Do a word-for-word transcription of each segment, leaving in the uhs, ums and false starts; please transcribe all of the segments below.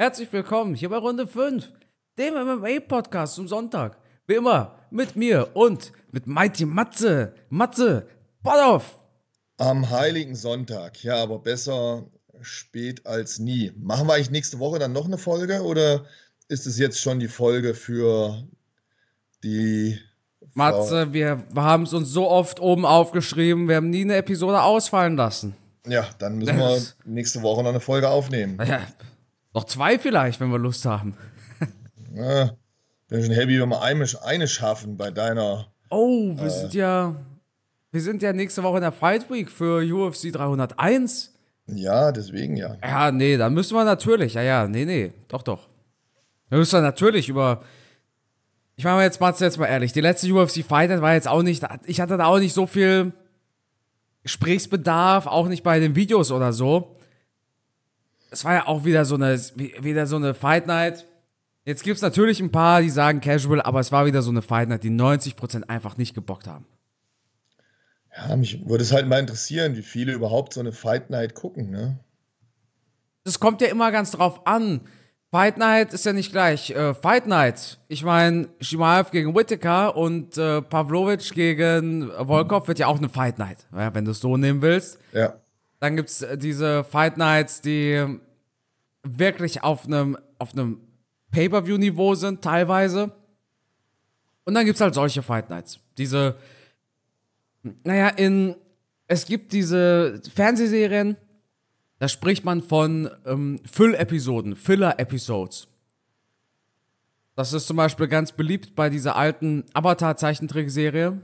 Herzlich willkommen hier bei Runde fünf, dem M M A-Podcast zum Sonntag. Wie immer mit mir und mit Mighty Matze, Matze, Bodoff. Am Heiligen Sonntag, ja, aber besser spät als nie. Machen wir eigentlich nächste Woche dann noch eine Folge oder ist es jetzt schon die Folge für die Frau? Matze, wir haben es uns so oft oben aufgeschrieben, wir haben nie eine Episode ausfallen lassen. Ja, dann müssen wir Das- nächste Woche noch eine Folge aufnehmen. Ja, noch zwei vielleicht, wenn wir Lust haben. Ja, bin schon happy, wenn wir eine, eine schaffen bei deiner. Oh, wir sind ja, wir sind ja nächste Woche in der Fight Week für U F C dreihunderteins. Ja, deswegen ja. Ja, nee, dann müssen wir natürlich, ja, ja, nee, nee, doch, doch. Da müssen wir natürlich über, ich mache jetzt mal jetzt mal ehrlich, die letzte U F C Fight Night war jetzt auch nicht, ich hatte da auch nicht so viel Gesprächsbedarf, auch nicht bei den Videos oder so. Es war ja auch wieder so eine, wieder so eine Fight Night. Jetzt gibt's natürlich ein paar, die sagen Casual, aber es war wieder so eine Fight Night, die neunzig Prozent einfach nicht gebockt haben. Ja, mich würde es halt mal interessieren, wie viele überhaupt so eine Fight Night gucken, ne? Das kommt ja immer ganz drauf an. Fight Night ist ja nicht gleich äh, Fight Night. Ich meine, Shimaev gegen Whittaker und äh, Pavlovich gegen Volkov wird ja auch eine Fight Night, ja, wenn du es so nehmen willst. Ja. Dann gibt's äh, diese Fight Nights, die wirklich auf einem auf einem Pay-Per-View-Niveau sind, teilweise. Und dann gibt's halt solche Fight Nights. Diese, naja, in, es gibt diese Fernsehserien, da spricht man von ähm, Füll-Episoden, Filler-Episodes. Das ist zum Beispiel ganz beliebt bei dieser alten Avatar-Zeichentrickserie.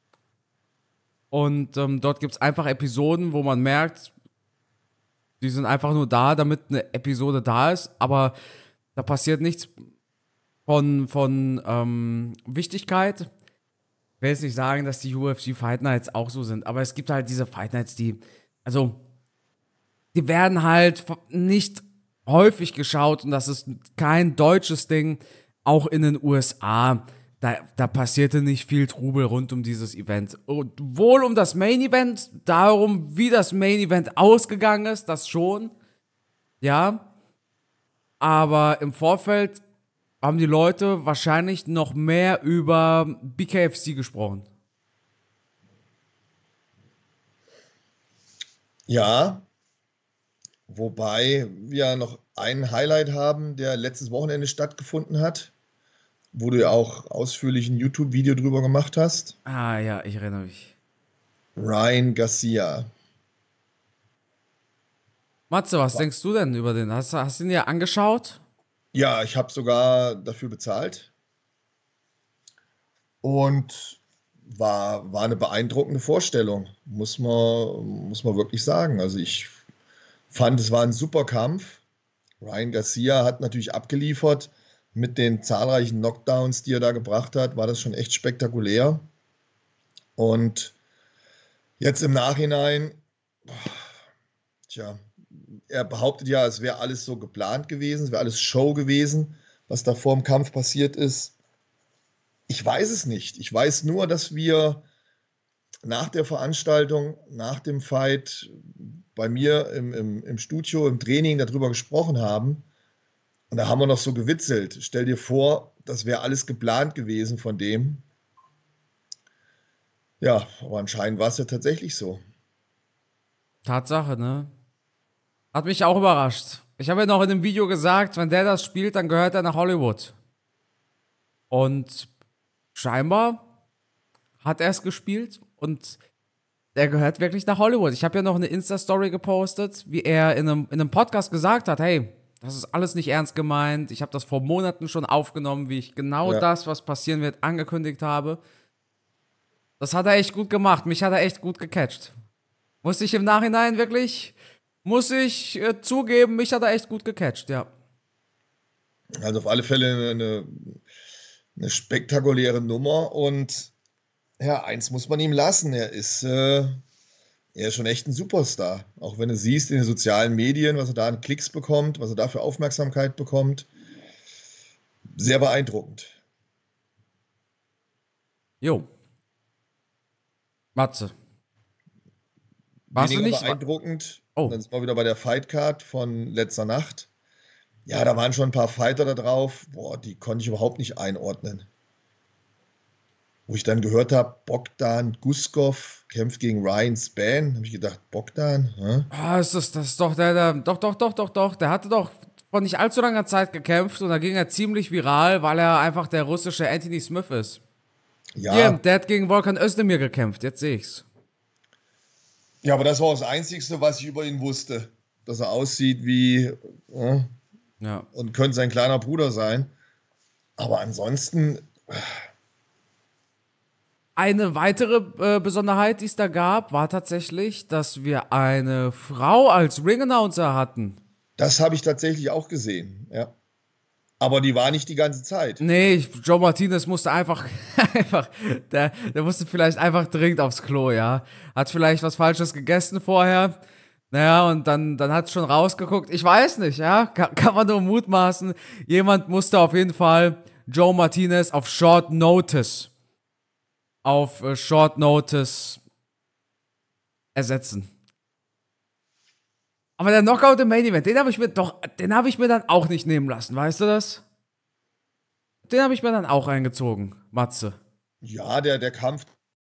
Und ähm, dort gibt es einfach Episoden, wo man merkt, die sind einfach nur da, damit eine Episode da ist, aber da passiert nichts von, von ähm, Wichtigkeit. Ich will jetzt nicht sagen, dass die U F C Fight Nights auch so sind, aber es gibt halt diese Fight Nights, die, also die werden halt nicht häufig geschaut und das ist kein deutsches Ding, auch in den U S A. Da, da passierte nicht viel Trubel rund um dieses Event. Und wohl um das Main Event, darum, wie das Main Event ausgegangen ist, das schon. Ja. Aber im Vorfeld haben die Leute wahrscheinlich noch mehr über B K F C gesprochen. Ja, wobei wir noch einen Highlight haben, der letztes Wochenende stattgefunden hat, wo du ja auch ausführlich ein YouTube-Video drüber gemacht hast. Ah ja, ich erinnere mich. Ryan Garcia. Matze, was denkst du denn über den? Hast, hast du ihn dir angeschaut? Ja, ich habe sogar dafür bezahlt und war, war eine beeindruckende Vorstellung, muss man, muss man wirklich sagen. Also ich fand, es war ein super Kampf. Ryan Garcia hat natürlich abgeliefert. Mit den zahlreichen Knockdowns, die er da gebracht hat, war das schon echt spektakulär. Und jetzt im Nachhinein, tja, er behauptet ja, es wäre alles so geplant gewesen, es wäre alles Show gewesen, was da vor dem Kampf passiert ist. Ich weiß es nicht. Ich weiß nur, dass wir nach der Veranstaltung, nach dem Fight bei mir im, im, im Studio, im Training darüber gesprochen haben. Und da haben wir noch so gewitzelt. Stell dir vor, das wäre alles geplant gewesen von dem. Ja, aber anscheinend war es ja tatsächlich so. Tatsache, ne? Hat mich auch überrascht. Ich habe ja noch in dem Video gesagt, wenn der das spielt, dann gehört er nach Hollywood. Und scheinbar hat er es gespielt und der gehört wirklich nach Hollywood. Ich habe ja noch eine Insta-Story gepostet, wie er in einem, in einem Podcast gesagt hat, hey, das ist alles nicht ernst gemeint. Ich habe das vor Monaten schon aufgenommen, wie ich genau Ja. das, was passieren wird, angekündigt habe. Das hat er echt gut gemacht. Mich hat er echt gut gecatcht. Muss ich im Nachhinein wirklich, muss ich äh, zugeben, mich hat er echt gut gecatcht, ja. Also auf alle Fälle eine, eine spektakuläre Nummer. Und ja, eins muss man ihm lassen. Er ist, äh, er ist schon echt ein Superstar. Auch wenn du siehst in den sozialen Medien, was er da an Klicks bekommt, was er da für Aufmerksamkeit bekommt. Sehr beeindruckend. Jo. Matze. Warst du Weniger nicht? beeindruckend. Oh. Dann sind wir wieder bei der Fightcard von letzter Nacht. Ja, da waren schon ein paar Fighter da drauf. Boah, die konnte ich überhaupt nicht einordnen. Wo ich dann gehört habe, Bogdan Guskov kämpft gegen Ryan Spann, habe ich gedacht, Bogdan? Hä? Ah, ist das, das ist doch der, der, doch, doch, doch, doch, doch, der hatte doch vor nicht allzu langer Zeit gekämpft und da ging er ziemlich viral, weil er einfach der russische Anthony Smith ist. Hier, Ja, der hat gegen Volkan Özdemir gekämpft, jetzt sehe ich's. ja, aber das war das Einzige, was ich über ihn wusste. Dass er aussieht wie, äh, Ja. und könnte sein kleiner Bruder sein. Aber ansonsten, Eine weitere äh, Besonderheit, die es da gab, war tatsächlich, dass wir eine Frau als Ring-Announcer hatten. das habe ich tatsächlich auch gesehen. Ja. Aber die war nicht die ganze Zeit. Nee, ich- Joe Martinez musste einfach, einfach, der, der musste vielleicht einfach dringend aufs Klo, ja. Hat vielleicht was Falsches gegessen vorher. Naja, und dann, dann hat es schon rausgeguckt. Ich weiß nicht, ja. Kann, kann man nur mutmaßen. Jemand musste auf jeden Fall Joe Martinez auf Short Notice, auf äh, Short Notice ersetzen. Aber der Knockout im Main Event, den habe ich mir doch, den habe ich mir dann auch nicht nehmen lassen, weißt du das? Den habe ich mir dann auch reingezogen, Matze. Ja, der, der Kampf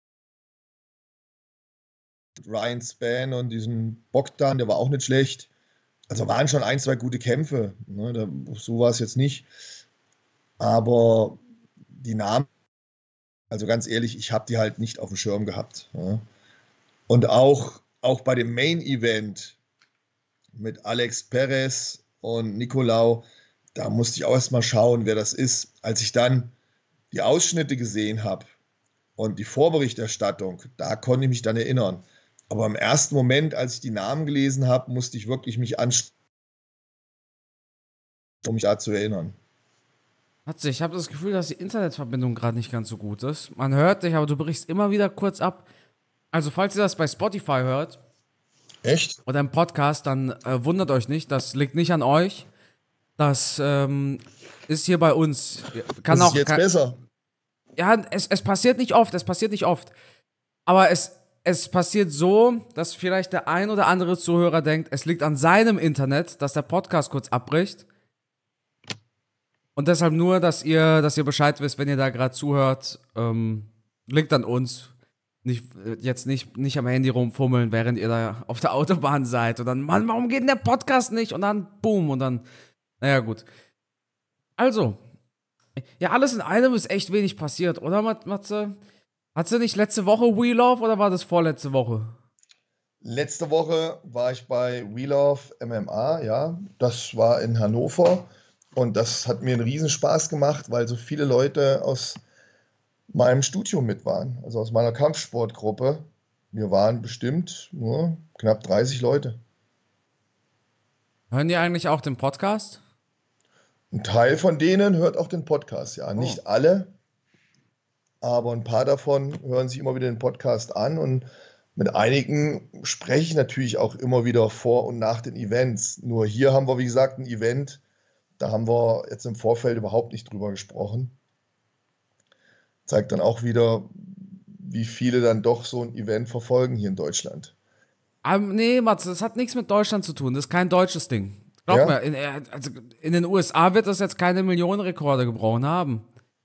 mit Ryan Spann und diesem Bogdan, der war auch nicht schlecht. Also waren schon ein, zwei gute Kämpfe. Ne, da, so war es jetzt nicht. Aber die Namen, also ganz ehrlich, ich habe die halt nicht auf dem Schirm gehabt. Ja. Und auch, auch bei dem Main Event mit Alex Perez und Nicolau, da musste ich auch erst mal schauen, wer das ist. Als ich dann die Ausschnitte gesehen habe und die Vorberichterstattung, da konnte ich mich dann erinnern. Aber im ersten Moment, als ich die Namen gelesen habe, musste ich wirklich mich anstrengen, um mich da zu erinnern. Matze, ich habe das Gefühl, dass die Internetverbindung gerade nicht ganz so gut ist. Man hört dich, aber du brichst immer wieder kurz ab. Also, falls ihr das bei Spotify hört Echt? oder im Podcast, dann äh, wundert euch nicht. Das liegt nicht an euch. Das ähm, ist hier bei uns. Kann Das ist auch. jetzt Kann, besser. ja, es, es passiert nicht oft. Es passiert nicht oft. Aber es, es passiert so, dass vielleicht der ein oder andere Zuhörer denkt, es liegt an seinem Internet, dass der Podcast kurz abbricht. Und deshalb nur, dass ihr, dass ihr Bescheid wisst, wenn ihr da gerade zuhört, ähm, liegt an uns. Nicht, jetzt nicht, nicht am Handy rumfummeln, während ihr da auf der Autobahn seid. Und dann, Mann, warum geht denn der Podcast nicht? Und dann, boom, und dann, naja, gut. Also, ja, alles in einem ist echt wenig passiert, oder, Matze? Hattest du nicht letzte Woche We Love oder war das vorletzte Woche? Letzte Woche war ich bei We Love M M A, ja. Das war in Hannover und das hat mir einen Riesenspaß gemacht, weil so viele Leute aus meinem Studium mit waren, also aus meiner Kampfsportgruppe. Wir waren bestimmt nur knapp dreißig Leute. Hören die eigentlich auch den Podcast? Ein Teil von denen hört auch den Podcast, ja. Oh. Nicht alle, aber ein paar davon hören sich immer wieder den Podcast an und mit einigen spreche ich natürlich auch immer wieder vor und nach den Events. Nur hier haben wir, wie gesagt, ein Event, da haben wir jetzt im Vorfeld überhaupt nicht drüber gesprochen. Zeigt dann auch wieder, wie viele dann doch so ein Event verfolgen hier in Deutschland. Ähm, nee, Matze, das hat nichts mit Deutschland zu tun. Das ist kein deutsches Ding. Glaub Ja? mir, in, äh, also in den U S A wird das jetzt keine Millionenrekorde gebrochen haben.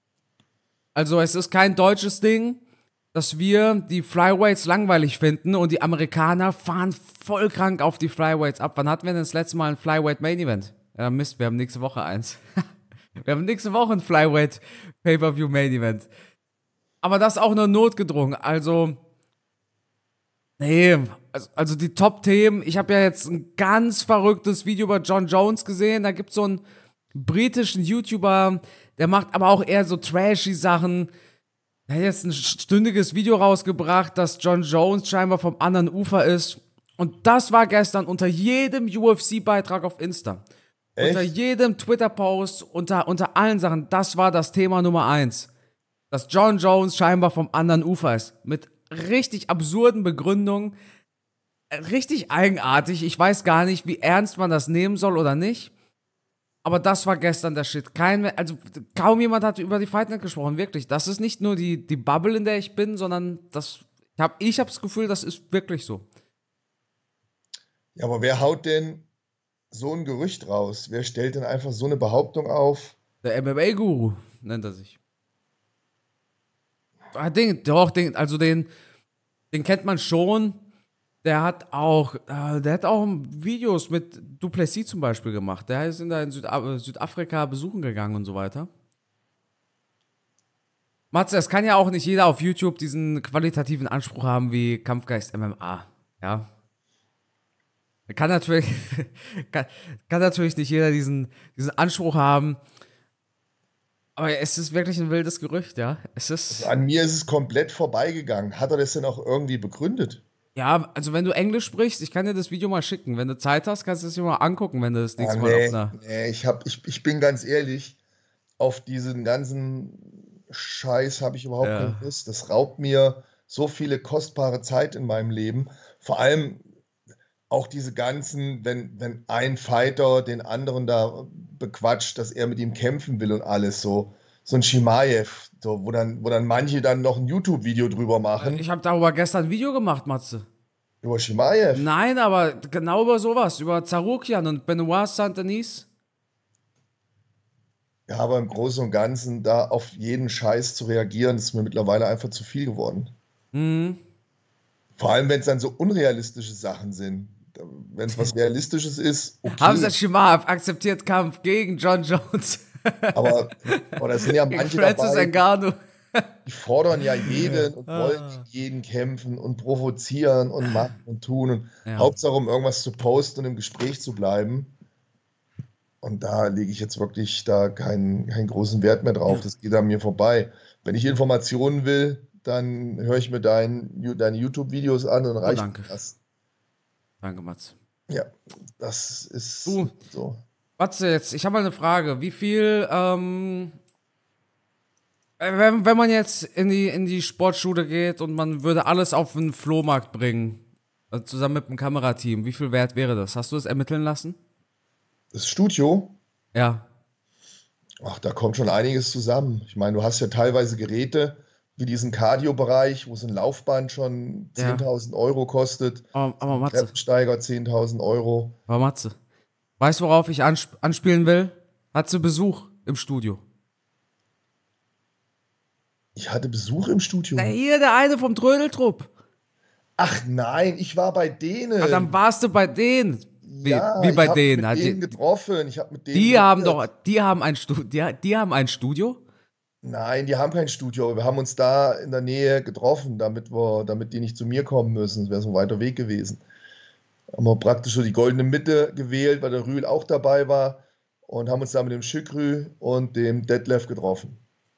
Also es ist kein deutsches Ding, dass wir die Flyweights langweilig finden und die Amerikaner fahren voll krank auf die Flyweights ab. Wann hatten wir denn das letzte Mal ein Flyweight Main Event? Ja, Mist, wir haben nächste Woche eins. Wir haben nächste Woche ein Flyweight Pay-Per-View Main Event. Aber das auch nur notgedrungen. Also, nee, also, also die Top-Themen. Ich habe ja jetzt ein ganz verrücktes Video über John Jones gesehen. Da gibt es so einen britischen YouTuber, der macht aber auch eher so trashy Sachen. Er hat jetzt ein stündiges Video rausgebracht, dass John Jones scheinbar vom anderen Ufer ist. Und das war gestern unter jedem U F C-Beitrag auf Insta. Echt? Unter jedem Twitter-Post, unter, unter allen Sachen. Das war das Thema Nummer eins. Dass John Jones scheinbar vom anderen Ufer ist. Mit richtig absurden Begründungen. Richtig eigenartig. Ich weiß gar nicht, wie ernst man das nehmen soll oder nicht. Aber das war gestern der Shit. Kein, also kaum jemand hat über die Fight Night gesprochen, wirklich. Das ist nicht nur die, die Bubble, in der ich bin, sondern das, ich habe ich hab das Gefühl, das ist wirklich so. Ja, aber wer haut denn so ein Gerücht raus? Wer stellt denn einfach so eine Behauptung auf? Der M M A-Guru nennt er sich. Ah, den, doch, den, also den, den kennt man schon. Der hat auch, äh, der hat auch Videos mit Duplessis zum Beispiel gemacht. Der ist in, da in Südaf Südafrika besuchen gegangen und so weiter. Matze, es kann ja auch nicht jeder auf YouTube diesen qualitativen Anspruch haben wie Kampfgeist M M A. Ja. Kann natürlich, kann, kann natürlich nicht jeder diesen, diesen Anspruch haben. Aber es ist wirklich ein wildes Gerücht, ja. Es Also ist. an mir ist es komplett vorbeigegangen. Hat er das denn auch irgendwie begründet? Ja, also wenn du Englisch sprichst, ich kann dir das Video mal schicken. Wenn du Zeit hast, kannst du es dir mal angucken, wenn du das Ah, nächste Mal auf nee, einer. nee, ich, hab, ich, ich bin ganz ehrlich, auf diesen ganzen Scheiß habe ich überhaupt keine Ja. Lust. Das raubt mir so viele kostbare Zeit in meinem Leben. Vor allem auch diese ganzen, wenn, wenn ein Fighter den anderen da bequatscht, dass er mit ihm kämpfen will und alles so. So ein Chimaev, so, wo dann, wo dann manche dann noch ein YouTube-Video drüber Äh, machen. Ich habe darüber gestern ein Video gemacht, Matze. Über Chimaev. Nein, aber genau über sowas. Über Zarukian und Benoit Saint-Denis. Ja, aber im Großen und Ganzen da auf jeden Scheiß zu reagieren, ist mir mittlerweile einfach zu viel geworden. Mhm. Vor allem, wenn es dann so unrealistische Sachen sind. Wenn es was Realistisches ist, okay. Hamza Chimaev akzeptiert Kampf gegen John Jones. Aber, aber da sind ja Gegen manche Francis dabei, Ngannou. die fordern ja jeden und wollen Ah. gegen jeden kämpfen und provozieren und machen und tun. Und Ja. Hauptsache, um irgendwas zu posten und im Gespräch zu bleiben. Und da lege ich jetzt wirklich da keinen, keinen großen Wert mehr drauf. Das geht an mir vorbei. Wenn ich Informationen will, dann höre ich mir dein, deine YouTube-Videos an und Oh, reicht danke. mir das. Danke, Matze. Ja, das ist Du, so. Matze, jetzt, ich habe mal eine Frage. Wie viel, ähm, äh, wenn, wenn man jetzt in die, in die Sportschule geht und man würde alles auf den Flohmarkt bringen, äh, zusammen mit dem Kamerateam, wie viel wert wäre das? Hast du das ermitteln lassen? Das Studio, Ja. ach, da kommt schon einiges zusammen. Ich meine, du hast ja teilweise Geräte wie diesen Cardio-Bereich, wo so ein Laufband schon Ja. zehntausend Euro kostet, Aber, aber ein Matze, Treppensteiger zehntausend Euro. aber Matze. Weißt du, worauf ich ansp anspielen will? Hat sie Besuch im Studio? Ich hatte Besuch im Studio. Na, hier, der eine vom Trödeltrupp. Ach nein, ich war bei Ah, denen. dann warst du bei denen. Wie, Ja, wie bei ich habe denen. mit Hat denen die, getroffen. Ich habe mit denen die haben doch, geredet. die haben ein Studio, die, die haben ein Studio? Nein, die haben kein Studio, aber wir haben uns da in der Nähe getroffen, damit wir, damit die nicht zu mir kommen müssen. Das wäre so ein weiter Weg gewesen. Haben wir praktisch so die goldene Mitte gewählt, weil der Rühl auch dabei war und haben uns da mit dem Şükrü und dem Detlef getroffen.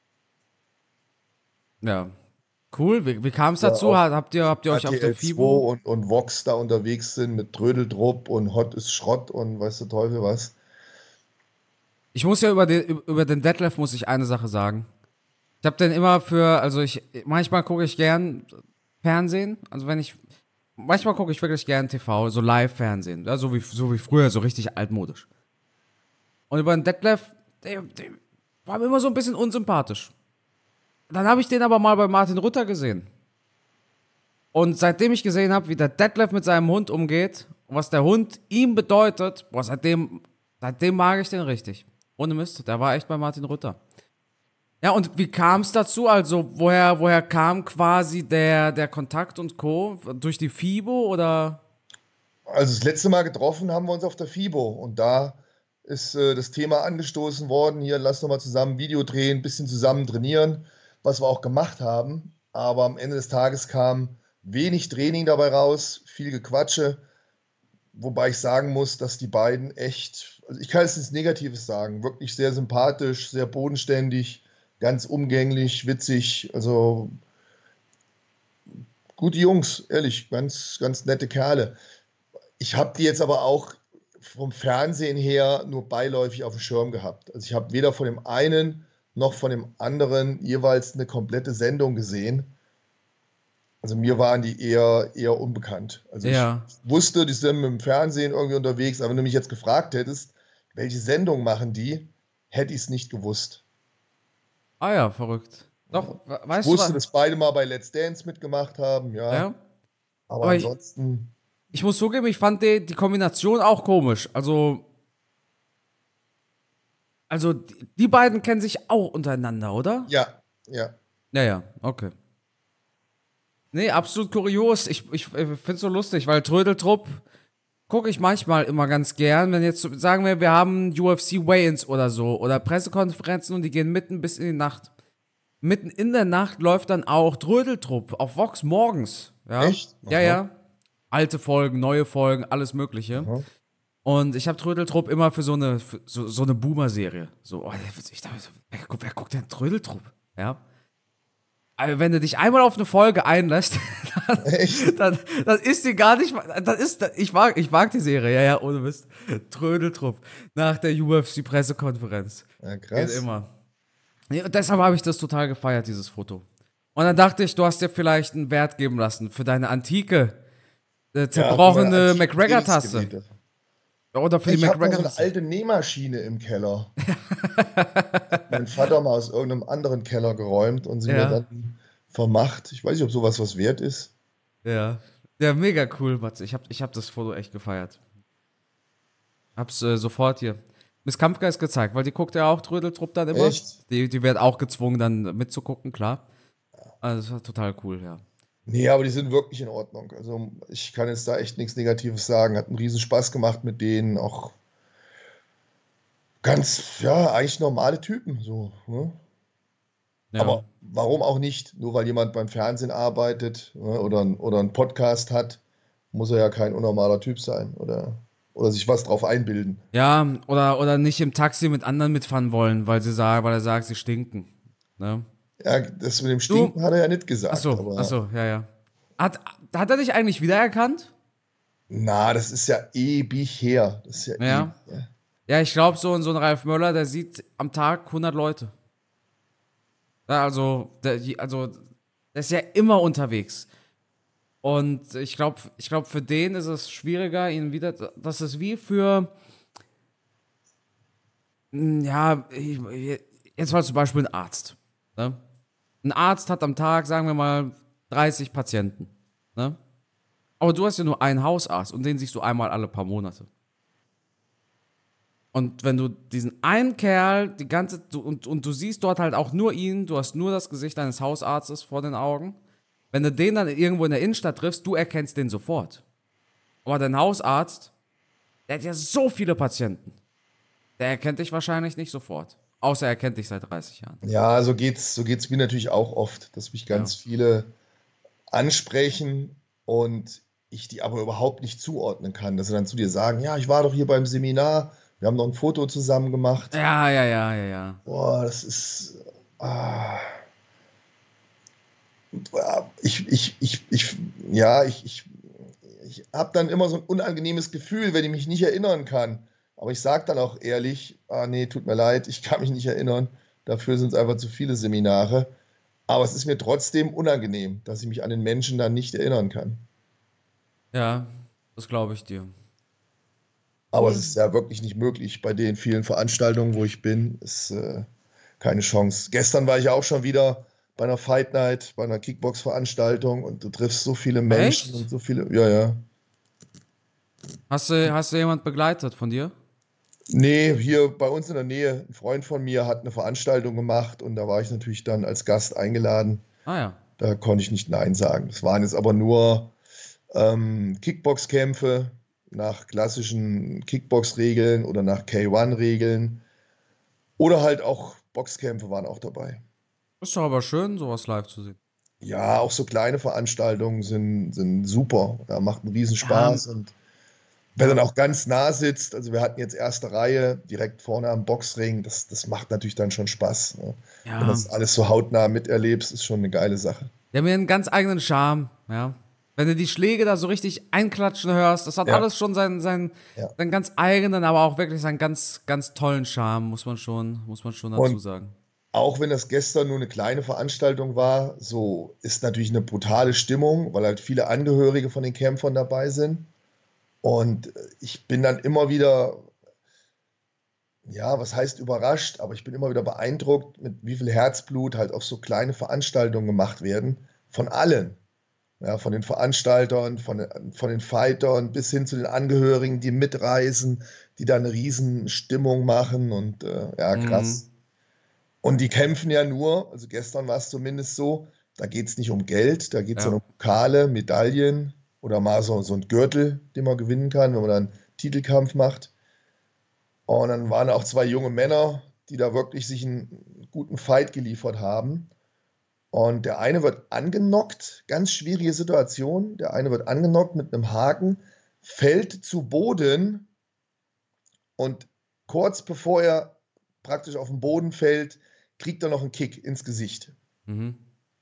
Ja. Cool. Wie, wie kam es Ja, dazu? auf Habt ihr, habt ihr euch auf der R T L zwei FIBO? und, und Vox da unterwegs sind mit Trödeltrupp und Hot ist Schrott und weiß der Teufel was. Ich muss ja über den, über den Detlef muss ich eine Sache sagen. Ich habe den immer für, also ich, manchmal gucke ich gern Fernsehen. Also wenn ich, manchmal gucke ich wirklich gern T V, so Live-Fernsehen. Ja, so wie, so wie früher, so richtig altmodisch. Und über den Detlef, der, der war mir immer so ein bisschen unsympathisch. Dann habe ich den aber mal bei Martin Rutter gesehen. Und seitdem ich gesehen habe, wie der Detlef mit seinem Hund umgeht und was der Hund ihm bedeutet, boah, seitdem, seitdem mag ich den richtig. Ohne Mist, der war echt bei Martin Rutter. Ja, und wie kam es dazu? Also, woher, woher kam quasi der, der Kontakt und Co.? Durch die FIBO oder? Also das letzte Mal getroffen haben wir uns auf der FIBO und da ist äh, das Thema angestoßen worden, hier lass doch mal zusammen ein Video drehen, ein bisschen zusammen trainieren, was wir auch gemacht haben. Aber am Ende des Tages kam wenig Training dabei raus, viel Gequatsche, wobei ich sagen muss, dass die beiden echt, also ich kann es nichts Negatives sagen, wirklich sehr sympathisch, sehr bodenständig, ganz umgänglich, witzig, also gute Jungs, ehrlich, ganz, ganz nette Kerle. Ich habe die jetzt aber auch vom Fernsehen her nur beiläufig auf dem Schirm gehabt. Also ich habe weder von dem einen noch von dem anderen jeweils eine komplette Sendung gesehen. Also mir waren die eher, eher unbekannt. Also ich Ja. wusste, die sind mit dem Fernsehen irgendwie unterwegs, aber wenn du mich jetzt gefragt hättest, welche Sendung machen die, hätte ich es nicht gewusst. Ah ja, verrückt. Doch, we- Ich weißt du wusste, was? dass beide mal bei Let's Dance mitgemacht haben, ja. Ja. Aber Aber ich, ansonsten, ich muss zugeben, ich fand die, die Kombination auch komisch. Also, also die, die beiden kennen sich auch untereinander, oder? Ja, ja. Ja, ja, okay. Nee, absolut kurios. Ich, ich, ich find's so lustig, weil Trödeltrupp gucke ich manchmal immer ganz gern, wenn jetzt, so- sagen wir, wir haben U F C Weigh-ins oder so oder Pressekonferenzen und die gehen mitten bis in die Nacht. Mitten in der Nacht läuft dann auch Trödeltrupp auf Vox morgens. Ja, Echt? ja, Aha. ja. Alte Folgen, neue Folgen, alles Mögliche. Aha. Und ich habe Trödeltrupp immer für so eine, für so, so eine Boomer-Serie. So, oh, ich dachte, so, wer, guckt- wer guckt denn Trödeltrupp? Ja. Aber wenn du dich einmal auf eine Folge einlässt, Echt? dann, dann ist die gar nicht, dann ist, ich mag, ich mag die Serie, ja, ja, ohne Mist. Trödeltrupp. Nach der U F C-Pressekonferenz. Ja, Geht krass. immer. Nee, und deshalb habe ich das total gefeiert, dieses Foto. Und dann dachte ich, du hast dir vielleicht einen Wert geben lassen für deine antike, äh, Ja, für meine zerbrochene antiken McGregor-Taste. Trainingsgeräte. Oder für die Ich habe noch so eine McGregor-Taste. alte Nähmaschine im Keller. Hat mein Vater mal aus irgendeinem anderen Keller geräumt und sie mir Ja, dann vermacht. Ich weiß nicht, ob sowas was wert ist. ja. Ja, mega cool, Matze. Ich hab, ich hab das Foto echt gefeiert. Hab's äh, sofort hier Miss Kampfgeist gezeigt, weil die guckt ja auch Trödeltrupp dann immer. Echt? Die, die wird auch gezwungen, dann mitzugucken, klar. Also das war total cool, ja. Nee, aber die sind wirklich in Ordnung. Also ich kann jetzt da echt nichts Negatives sagen. Hat einen riesen Spaß gemacht mit denen. Auch ganz, ja, eigentlich normale Typen. So, ne? Ja. Aber warum auch nicht? Nur weil jemand beim Fernsehen arbeitet, ne, oder, ein- oder einen Podcast hat, muss er ja kein unnormaler Typ sein oder, oder sich was drauf einbilden. Ja, oder, oder nicht im Taxi mit anderen mitfahren wollen, weil sie sagen, weil er sagt, sie stinken. Ne? Ja, das mit dem Du, Stinken hat er ja nicht ach gesagt, so, ach aber so, ja, ja. Hat, hat er dich eigentlich wiedererkannt? na, das ist ja ewig her. Das ist ja ewig Ja. her. Ja, ich glaube, so, so ein Ralf Möller, der sieht am Tag hundert Leute. Ja, also, der, also, der ist ja immer unterwegs. Und ich glaube, ich glaub, für den ist es schwieriger, ihn wieder. Das ist wie für. mm, Ja, ich- jetzt mal zum Beispiel ein Arzt. Ne? Ein Arzt hat am Tag, sagen wir mal, dreißig Patienten. Ne? Aber du hast ja nur einen Hausarzt und den siehst du einmal alle paar Monate. Und wenn du diesen einen Kerl, die ganze, du, und, und du siehst dort halt auch nur ihn, du hast nur das Gesicht deines Hausarztes vor den Augen. Wenn du den dann irgendwo in der Innenstadt triffst, du erkennst den sofort. Aber dein Hausarzt, der hat ja so viele Patienten. Der erkennt dich wahrscheinlich nicht sofort. Außer er kennt dich seit dreißig Jahren. Ja, so geht's, so geht's mir natürlich auch oft, dass mich Ja. ganz viele ansprechen und ich die aber überhaupt nicht zuordnen kann. Dass sie dann zu dir sagen, ja, ich war doch hier beim Seminar, wir haben noch ein Foto zusammen gemacht. Ja, ja, ja, ja, ja. Boah, das ist. Ah, ah, ich, ich, ich, ich, ja, ich, ich, ich habe dann immer so ein unangenehmes Gefühl, wenn ich mich nicht erinnern kann. Aber ich sage dann auch ehrlich, ah nee, tut mir leid, ich kann mich nicht erinnern. Dafür sind es einfach zu viele Seminare. Aber es ist mir trotzdem unangenehm, dass ich mich an den Menschen dann nicht erinnern kann. Ja, das glaube ich dir. Aber es ist ja wirklich nicht möglich. Bei den vielen Veranstaltungen, wo ich bin, ist äh, keine Chance. Gestern war ich auch schon wieder bei einer Fight Night, bei einer Kickbox-Veranstaltung und du triffst so viele Menschen und Echt? so viele. Ja, ja. Hast du, hast du jemand begleitet von dir? Nee, hier bei uns in der Nähe, ein Freund von mir hat eine Veranstaltung gemacht und da war ich natürlich dann als Gast eingeladen. Ah ja. Da konnte ich nicht Nein sagen. Das waren jetzt aber nur ähm, Kickbox-Kämpfe nach klassischen Kickbox-Regeln oder nach K eins-Regeln. Oder halt auch Boxkämpfe waren auch dabei. Ist doch aber schön, sowas live zu sehen. Ja, auch so kleine Veranstaltungen sind, sind super. Da macht einen riesen Ja, Spaß. Und wer dann ja, auch ganz nah sitzt, also wir hatten jetzt erste Reihe direkt vorne am Boxring, das, das macht natürlich dann schon Spaß. Ne? Wenn ja. das alles so hautnah miterlebst, ist schon eine geile Sache. Die haben ja einen ganz eigenen Charme, ja. Wenn du die Schläge da so richtig einklatschen hörst, das hat Ja, alles schon seinen, seinen, ja. seinen ganz eigenen, aber auch wirklich seinen ganz, ganz tollen Charme, muss man schon, muss man schon dazu Und sagen. auch wenn das gestern nur eine kleine Veranstaltung war, so ist natürlich eine brutale Stimmung, weil halt viele Angehörige von den Kämpfern dabei sind. Und ich bin dann immer wieder, ja, was heißt überrascht, aber ich bin immer wieder beeindruckt, mit wie viel Herzblut halt auf so kleine Veranstaltungen gemacht werden, von allen. Ja, von den Veranstaltern, von den, von den Fightern bis hin zu den Angehörigen, die mitreisen, die da eine riesen Stimmung machen und äh, ja, Mhm. krass. Und die kämpfen ja nur, also gestern war es zumindest so, da geht es nicht um Geld, da geht es dann Ja. um Pokale, Medaillen oder mal so, so ein Gürtel, den man gewinnen kann, wenn man dann Titelkampf macht. Und dann waren auch zwei junge Männer, die da wirklich sich einen guten Fight geliefert haben. Und der eine wird angenockt, ganz schwierige Situation. Der eine wird angenockt mit einem Haken, fällt zu Boden und kurz bevor er praktisch auf den Boden fällt, kriegt er noch einen Kick ins Gesicht. Mhm.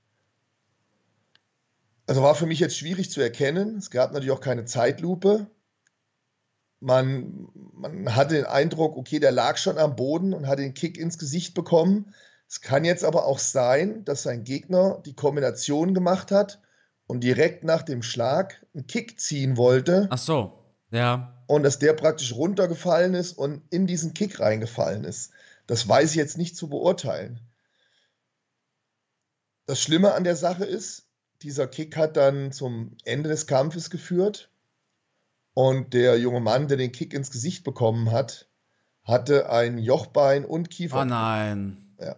Also war für mich jetzt schwierig zu erkennen. Es gab natürlich auch keine Zeitlupe. Man, man hatte den Eindruck, okay, der lag schon am Boden und hat den Kick ins Gesicht bekommen. Es kann jetzt aber auch sein, dass sein Gegner die Kombination gemacht hat und direkt nach dem Schlag einen Kick ziehen wollte Ach so. Ja. und dass der praktisch runtergefallen ist und in diesen Kick reingefallen ist. Das weiß ich jetzt nicht zu beurteilen. Das Schlimme an der Sache ist, dieser Kick hat dann zum Ende des Kampfes geführt und der junge Mann, der den Kick ins Gesicht bekommen hat, hatte ein Jochbein und Oh Kieferbruch. nein. Ja,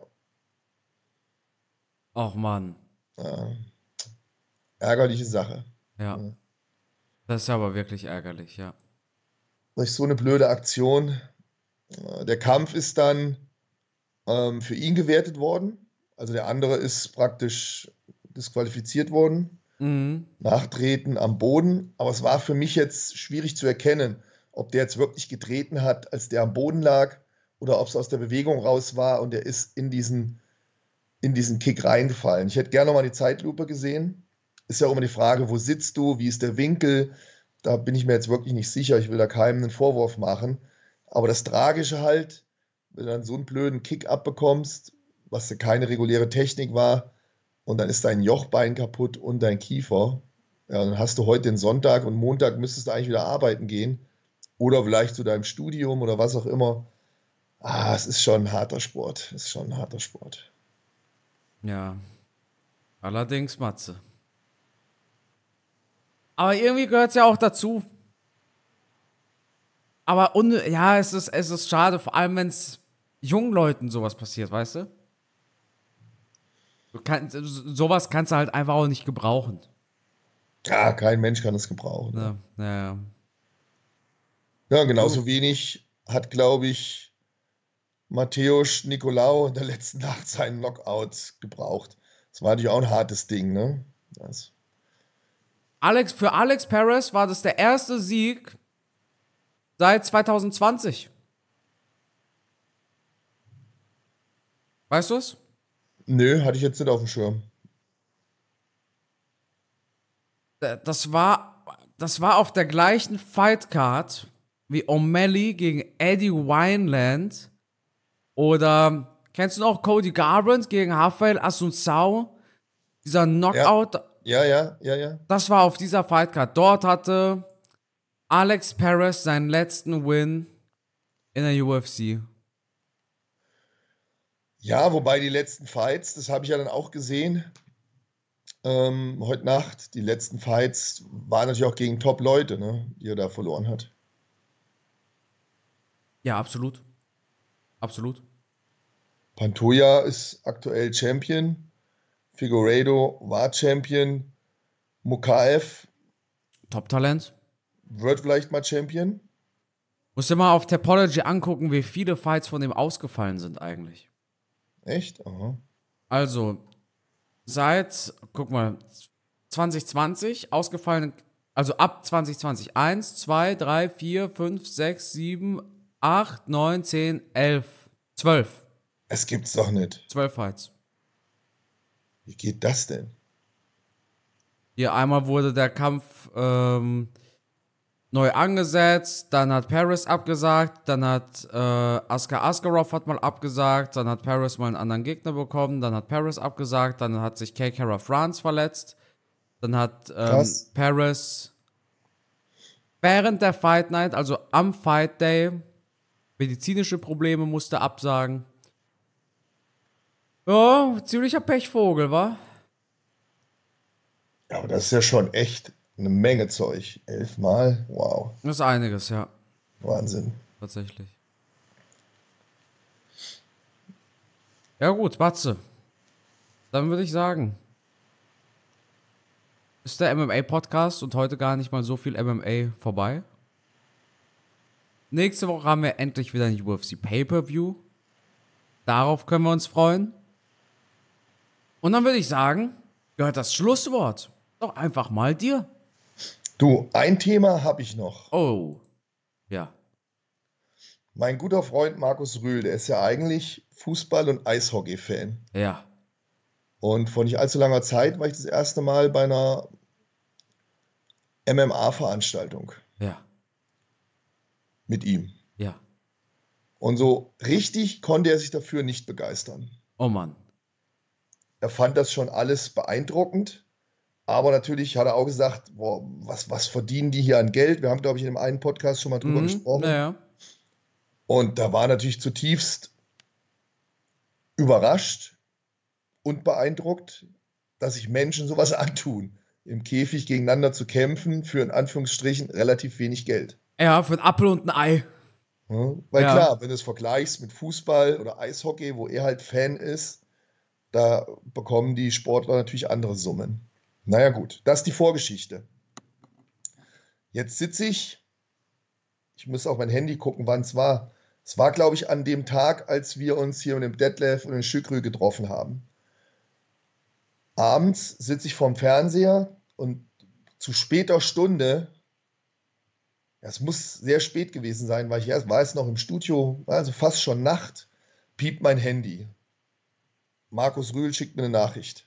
Och Mann. ja, ärgerliche Sache. Ja. Ja. Das ist aber wirklich ärgerlich, ja. Durch so eine blöde Aktion. Äh, Der Kampf ist dann ähm, für ihn gewertet worden. Also der andere ist praktisch disqualifiziert worden. Mhm. Nachtreten am Boden. Aber es war für mich jetzt schwierig zu erkennen, ob der jetzt wirklich getreten hat, als der am Boden lag, oder ob es aus der Bewegung raus war und er ist in diesen, in diesen Kick reingefallen. Ich hätte gerne noch mal die Zeitlupe gesehen. Ist ja auch immer die Frage, wo sitzt du, wie ist der Winkel? Da bin ich mir jetzt wirklich nicht sicher. Ich will da keinem einen Vorwurf machen. Aber das Tragische halt, wenn du dann so einen blöden Kick abbekommst, was ja keine reguläre Technik war, und dann ist dein Jochbein kaputt und dein Kiefer. Ja, dann hast du heute den Sonntag und Montag müsstest du eigentlich wieder arbeiten gehen. Oder vielleicht zu deinem Studium oder was auch immer. Ah, es ist schon ein harter Sport. Es ist schon ein harter Sport. Ja. Allerdings, Matze. Aber irgendwie gehört es ja auch dazu. Aber un ja, es ist, es ist schade, vor allem wenn es jungen Leuten sowas passiert, weißt du? Du kann, sowas kannst du halt einfach auch nicht gebrauchen. Ja, kein Mensch kann es gebrauchen. Ja, Ne? Ja. ja Du, genauso wenig hat, glaube ich, Mateusz Nicolau in der letzten Nacht seinen Knockout gebraucht. Das war natürlich auch ein hartes Ding, ne? Das, Alex, für Alex Perez war das der erste Sieg seit zwanzig zwanzig. Weißt du es? nö, hatte ich jetzt nicht auf dem Schirm. Das war, das war auf der gleichen Fightcard wie O'Malley gegen Eddie Wineland. Oder kennst du noch Cody Garbrandt gegen Rafael Assunção? Dieser Ja, Knockout, ja, ja, ja, ja. das war auf dieser Fightcard. Dort hatte Alex Perez seinen letzten Win in der U F C. Ja, wobei die letzten Fights, das habe ich ja dann auch gesehen, ähm, heute Nacht, die letzten Fights waren natürlich auch gegen Top-Leute, ne, die er da verloren hat. Ja, absolut. Absolut. Pantoja ist aktuell Champion, Figueiredo war Champion, Mukaev Top-Talent. wird vielleicht mal Champion. Musst dir mal auf Tapology angucken, wie viele Fights von dem ausgefallen sind eigentlich. Echt? Aha. Also, seit, guck mal, zwanzig zwanzig ausgefallen, also ab zwanzig zwanzig, eins, zwei, drei, vier, fünf, sechs, sieben, acht, neun, zehn, elf, zwölf. Es gibt's doch nicht. zwölf Fights. Wie geht das denn? Hier einmal wurde der Kampf ähm, neu angesetzt, dann hat Paris abgesagt, dann hat äh, Askar Askarov hat mal abgesagt, dann hat Paris mal einen anderen Gegner bekommen, dann hat Paris abgesagt, dann hat sich K. Kara France verletzt, dann hat ähm, Krass. Paris während der Fight Night, also am Fight Day, medizinische Probleme musste absagen. Ja, ziemlicher Pechvogel, wa? Ja, aber das ist ja schon echt eine Menge Zeug. Elfmal? Wow. Das ist einiges, ja, Wahnsinn. tatsächlich. Ja gut, Matze, dann würde ich sagen, ist der M M A-Podcast und heute gar nicht mal so viel M M A vorbei. Nächste Woche haben wir endlich wieder ein U F C Pay-Per-View. Darauf können wir uns freuen. Und dann würde ich sagen, gehört das Schlusswort doch einfach mal dir. Du, ein Thema habe ich noch. Oh, ja, Mein guter Freund Markus Rühl, der ist ja eigentlich Fußball- und Eishockey-Fan. ja, Und vor nicht allzu langer Zeit war ich das erste Mal bei einer M M A-Veranstaltung ja, mit ihm. ja. Und so richtig konnte er sich dafür nicht begeistern. Oh Mann. Er fand das schon alles beeindruckend, aber natürlich hat er auch gesagt, boah, was, was verdienen die hier an Geld? Wir haben, glaube ich, in dem einen Podcast schon mal drüber Mhm, gesprochen. naja. Und da war er natürlich zutiefst überrascht und beeindruckt, dass sich Menschen sowas antun, im Käfig gegeneinander zu kämpfen für in Anführungsstrichen relativ wenig Geld. Ja, für ein Apfel und ein Ei. Ja, weil Ja. klar, wenn du es vergleichst mit Fußball oder Eishockey, wo er halt Fan ist, da bekommen die Sportler natürlich andere Summen. Naja gut, das ist die Vorgeschichte. Jetzt sitze ich, ich muss auf mein Handy gucken, wann es war. Es war, glaube ich, an dem Tag, als wir uns hier mit dem Detlef und dem Şükrü getroffen haben. Abends sitze ich vorm Fernseher und zu später Stunde, es muss sehr spät gewesen sein, weil ich erst war es noch im Studio, also fast schon Nacht, piept mein Handy. Markus Rühl schickt mir eine Nachricht.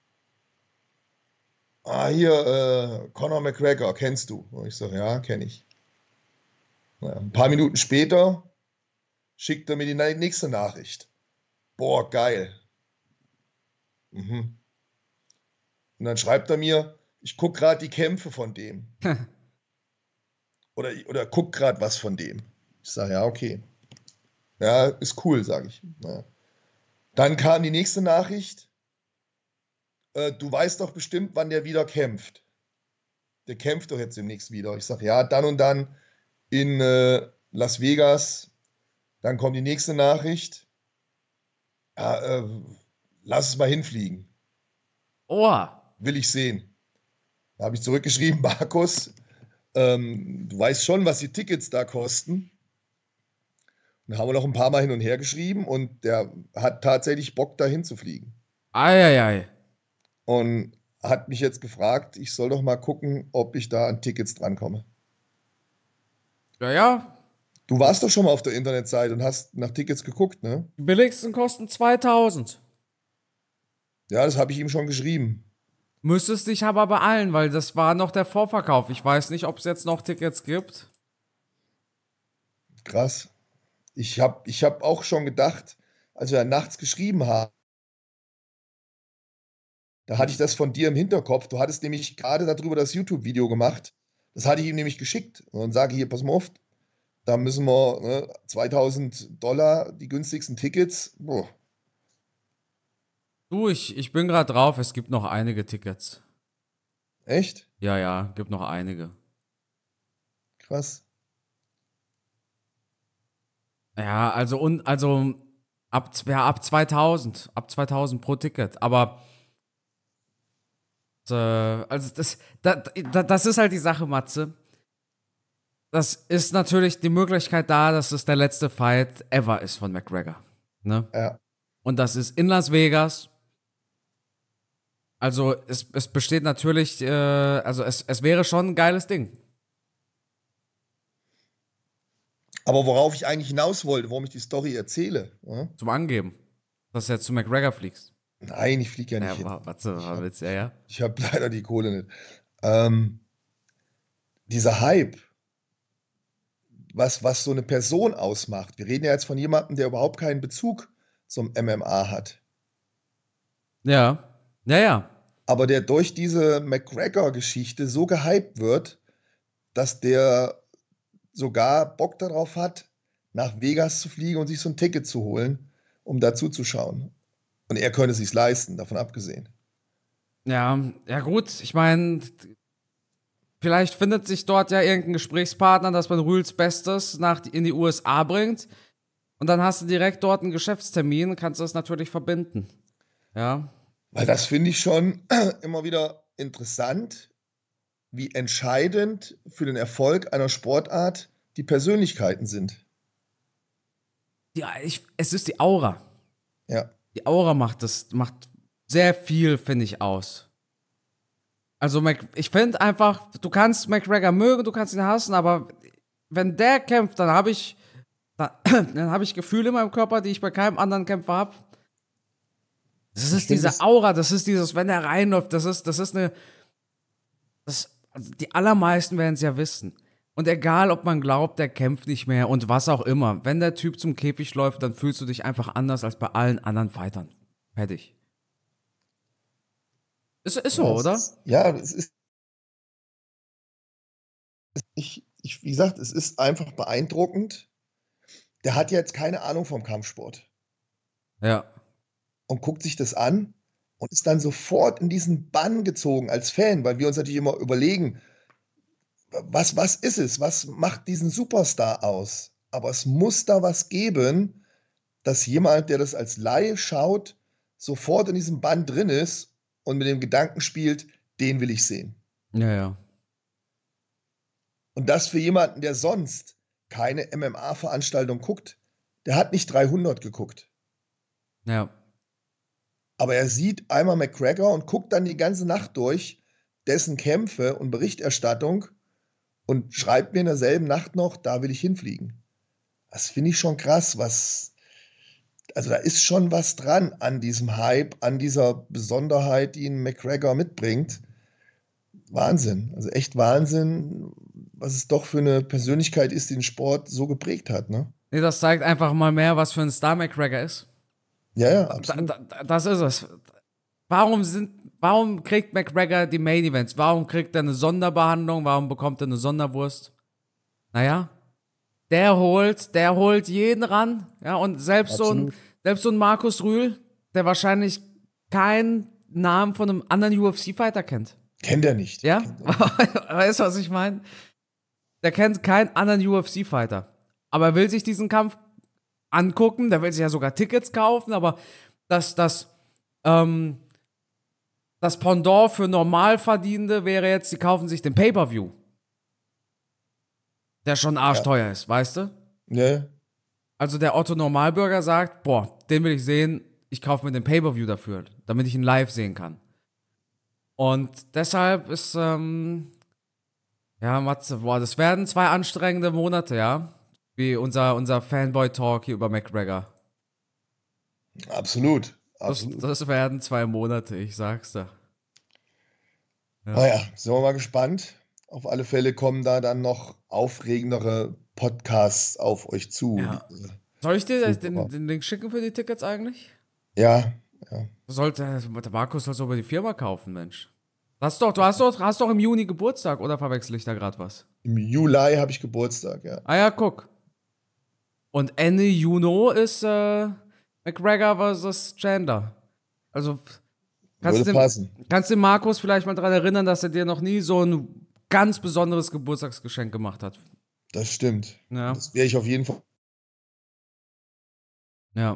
Ah, hier, äh, Conor McGregor, kennst du? Und ich sage, ja, kenne ich. Ja, ein paar Minuten später schickt er mir die nächste Nachricht. Boah, geil. Mhm. Und dann schreibt er mir, ich gucke gerade die Kämpfe von dem. Oder, oder guck gerade was von dem. Ich sage, ja, okay. Ja, ist cool, sage ich. Ja. Dann kam die nächste Nachricht. Äh, du weißt doch bestimmt, wann der wieder kämpft. Der kämpft doch jetzt demnächst wieder. Ich sage, ja, dann und dann in äh, Las Vegas. Dann kommt die nächste Nachricht. Ja, äh, lass es mal hinfliegen. Oh. Will ich sehen. Da habe ich zurückgeschrieben, Markus, ähm, du weißt schon, was die Tickets da kosten. Dann haben wir noch ein paar Mal hin und her geschrieben und der hat tatsächlich Bock, da hinzufliegen. Eieiei. Und hat mich jetzt gefragt, ich soll doch mal gucken, ob ich da an Tickets drankomme. Ja, ja. Du warst doch schon mal auf der Internetseite und hast nach Tickets geguckt, ne? Die billigsten kosten zweitausend. Ja, das habe ich ihm schon geschrieben. Müsstest dich aber beeilen, weil das war noch der Vorverkauf. Ich weiß nicht, ob es jetzt noch Tickets gibt. Krass. Ich habe ich hab auch schon gedacht, als wir dann nachts geschrieben haben, da hatte ich das von dir im Hinterkopf. Du hattest nämlich gerade darüber das YouTube-Video gemacht. Das hatte ich ihm nämlich geschickt. Und dann sage ich hier, pass mal auf, da müssen wir ne, zweitausend Dollar, die günstigsten Tickets. Boah, Du, ich, ich bin gerade drauf, es gibt noch einige Tickets. echt? Ja, ja, gibt noch einige. Krass. Ja, also und also ab, ja, ab zweitausend, ab zweitausend pro Ticket, aber äh, also das, das, das ist halt die Sache, Matze. Das ist natürlich die Möglichkeit da, dass es der letzte Fight ever ist von McGregor. Ne? Ja. Und das ist in Las Vegas. Also es, es besteht natürlich, äh, also es, es wäre schon ein geiles Ding. Aber worauf ich eigentlich hinaus wollte, warum ich die Story erzähle. Ja? Zum Angeben. Dass du jetzt zu McGregor fliegst. Nein, ich fliege ja nicht Ja, hin. wa- warte, Ich was habe willst du, ja, ja. ich hab leider die Kohle nicht. Ähm, dieser Hype, was, was so eine Person ausmacht. Wir reden ja jetzt von jemandem, der überhaupt keinen Bezug zum M M A hat. Ja, ja, ja. Aber der durch diese McGregor-Geschichte so gehypt wird, dass der sogar Bock darauf hat, nach Vegas zu fliegen und sich so ein Ticket zu holen, um da zuzuschauen. Und er könnte es sich leisten, davon abgesehen. Ja, ja gut, ich meine, vielleicht findet sich dort ja irgendein Gesprächspartner, dass man Rühls Bestes nach in die U S A bringt und dann hast du direkt dort einen Geschäftstermin, kannst das natürlich verbinden. Ja, Weil das finde ich schon immer wieder interessant, wie entscheidend für den Erfolg einer Sportart die Persönlichkeiten sind. die, ich, es ist die Aura. Ja, Die Aura macht das, macht sehr viel, finde ich, aus. Also, Mac, ich finde einfach, du kannst McGregor mögen, du kannst ihn hassen, aber wenn der kämpft, dann habe ich, dann, dann habe ich Gefühle in meinem Körper, die ich bei keinem anderen Kämpfer habe. Das ich ist finde diese es, Aura, das ist dieses, wenn er reinläuft, das ist, das ist eine, das, also die allermeisten werden es ja wissen. Und egal, ob man glaubt, der kämpft nicht mehr und was auch immer, wenn der Typ zum Käfig läuft, dann fühlst du dich einfach anders als bei allen anderen Fightern. Fertig. Ist, ist so, ja, es oder? ist, ja, es ist, ich, ich, wie gesagt, es ist einfach beeindruckend. Der hat jetzt keine Ahnung vom Kampfsport Ja. und guckt sich das an und ist dann sofort in diesen Bann gezogen als Fan, weil wir uns natürlich immer überlegen, was, was ist es? Was macht diesen Superstar aus? Aber es muss da was geben, dass jemand, der das als Laie schaut, sofort in diesem Bann drin ist und mit dem Gedanken spielt, den will ich sehen. Ja, ja. Und das für jemanden, der sonst keine M M A-Veranstaltung guckt. Der hat nicht dreihundert geguckt. Ja. Aber er sieht einmal McGregor und guckt dann die ganze Nacht durch dessen Kämpfe und Berichterstattung und schreibt mir in derselben Nacht noch, da will ich hinfliegen. Das finde ich schon krass, was, also da ist schon was dran an diesem Hype, an dieser Besonderheit, die ihn McGregor mitbringt. Wahnsinn, also echt Wahnsinn, was es doch für eine Persönlichkeit ist, die den Sport so geprägt hat, ne? Nee, das zeigt einfach mal mehr, was für ein Star McGregor ist. Ja, ja, Da, absolut. da, das ist es. Warum sind, warum kriegt McGregor die Main Events? Warum kriegt er eine Sonderbehandlung? Warum bekommt er eine Sonderwurst? Naja, der holt, der holt jeden ran. Ja, und selbst so ein, Absolut. selbst so ein Markus Rühl, der wahrscheinlich keinen Namen von einem anderen U F C-Fighter kennt. Kennt er nicht. Ja? Kennt er nicht. Weißt du, was ich meine? Der kennt keinen anderen U F C-Fighter. Aber er will sich diesen Kampf angucken, der will sich ja sogar Tickets kaufen, aber das, das, ähm, das Pendant für Normalverdienende wäre jetzt, sie kaufen sich den Pay-Per-View, der schon Ja, arschteuer ist, weißt du? ne? Also der Otto Normalbürger sagt, boah, den will ich sehen, ich kaufe mir den Pay-Per-View dafür, damit ich ihn live sehen kann. Und deshalb ist, ähm, ja, Matze, boah, das werden zwei anstrengende Monate, ja? Wie unser, unser Fanboy-Talk hier über McGregor. Absolut. Das, Absolut. das werden zwei Monate, ich sag's dir. Ja. Naja, sind wir mal gespannt. Auf alle Fälle kommen da dann noch aufregendere Podcasts auf euch zu. Ja. Diese Soll ich dir den, Super. den Link schicken für die Tickets eigentlich? Ja, ja. Sollte, der Markus soll es über die Firma kaufen, Mensch. Das doch, du hast doch, hast doch im Juni Geburtstag, oder verwechsel ich da gerade was? Im Juli habe ich Geburtstag, ja. Ah ja, guck. Und Ende Juni ist äh, McGregor versus Chandler. Also kannst Würde du passen. kannst den Markus vielleicht mal daran erinnern, dass er dir noch nie so ein ganz besonderes Geburtstagsgeschenk gemacht hat. Das stimmt. Ja. Das werde ich auf jeden Fall Ja.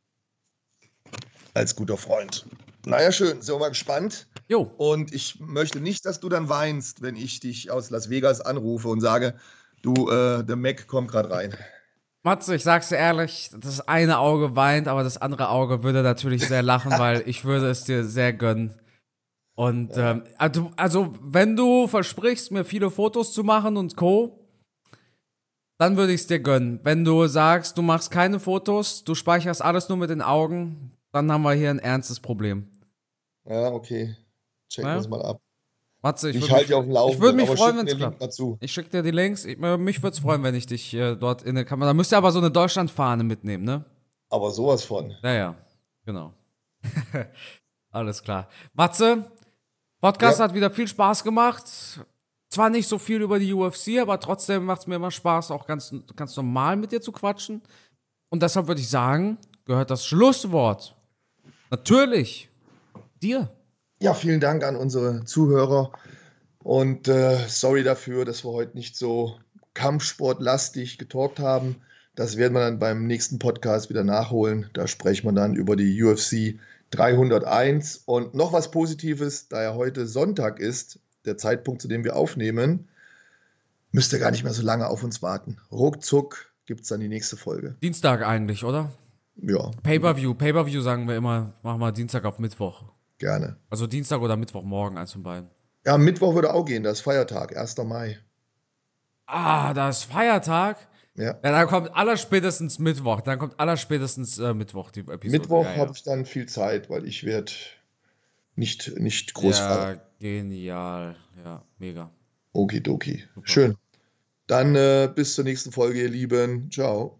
als guter Freund. Naja, schön. Sind wir mal gespannt. Jo. Und ich möchte nicht, dass du dann weinst, wenn ich dich aus Las Vegas anrufe und sage, du, äh, der Mac kommt gerade rein. Matze, ich sag's dir ehrlich, das eine Auge weint, aber das andere Auge würde natürlich sehr lachen, weil ich würde es dir sehr gönnen. Und Ja, ähm, also, also, wenn du versprichst, mir viele Fotos zu machen und Co., dann würde ich es dir gönnen. Wenn du sagst, du machst keine Fotos, du speicherst alles nur mit den Augen, dann haben wir hier ein ernstes Problem. ja, okay. Checken wir Ne? es mal ab. Matze, ich Ich würde halte mich, dich auf dem ich würd Laufenden, mich aber freuen, schick wenn mir es den Link klappt. mal zu. Ich schicke dir die Links. Ich, äh, mich würde es freuen, wenn ich dich äh, dort in der Kamera. Da müsst ihr aber so eine Deutschlandfahne mitnehmen, ne? Aber sowas von. Ja, ja, genau. Alles klar. Matze, Podcast Ja, hat wieder viel Spaß gemacht. Zwar nicht so viel über die U F C, aber trotzdem macht es mir immer Spaß, auch ganz, ganz normal mit dir zu quatschen. Und deshalb würde ich sagen, gehört das Schlusswort natürlich dir. Ja, vielen Dank an unsere Zuhörer und äh, sorry dafür, dass wir heute nicht so kampfsportlastig getalkt haben. Das werden wir dann beim nächsten Podcast wieder nachholen. Da sprechen wir dann über die U F C dreihunderteins. Und noch was Positives, da ja heute Sonntag ist, der Zeitpunkt, zu dem wir aufnehmen, müsst ihr gar nicht mehr so lange auf uns warten. Ruckzuck gibt es dann die nächste Folge. Dienstag eigentlich, oder? Ja, Pay-Per-View. Pay-Per-View sagen wir immer, machen wir Dienstag auf Mittwoch. gerne. Also Dienstag oder Mittwochmorgen, eins von beiden. Ja, Mittwoch würde auch gehen, das ist Feiertag, erster Mai. Ah, da ist Feiertag. Ja. Ja, dann kommt allerspätestens Mittwoch. Dann kommt allerspätestens äh, Mittwoch die Episode. Mittwoch Ja, ja. habe ich dann viel Zeit, weil ich werde nicht, nicht groß fahren. Ja, genial. Ja, mega. Okidoki. Schön. Dann äh, bis zur nächsten Folge, ihr Lieben. Ciao.